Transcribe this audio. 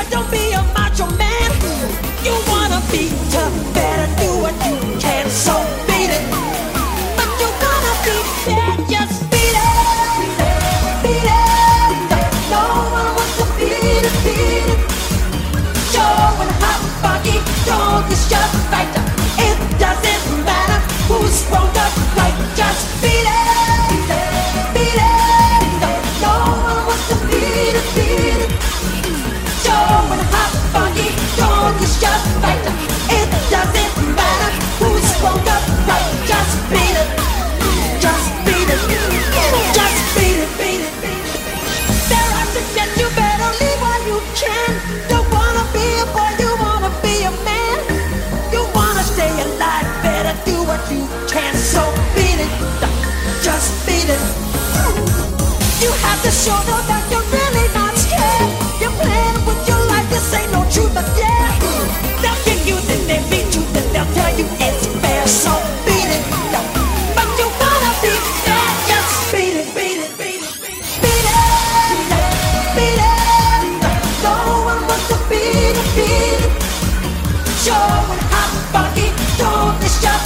don't be a macho man. You wanna be tough, better do what you can. So beat it, but you wanna be bad, just beat it, beat it. No one wants to beat it, beat it. Showing hot body, don't is just right. It doesn't matter who's wrong or right, just beat it, beat it. No one wants to beat it, beat it. Showing hot body, don't is just right. It doesn't matter who's wrong or right, just beat it, just beat it, just beat it, beat it. There I suggest you better leave while you can. You wanna be a boy, you wanna be a man. You wanna stay alive, better do what you can. So beat it, just beat it. You have to show them that you're really not scared. You're playing with your life, this ain't no truth, but yeah. They'll kick you, then they beat you, then they'll tell you it's fair. So beat it, but you wanna be fair, just beat it, beat it, beat it, beat it, beat it. No one wants to beat it, beat it. Showing hot body, don't this show.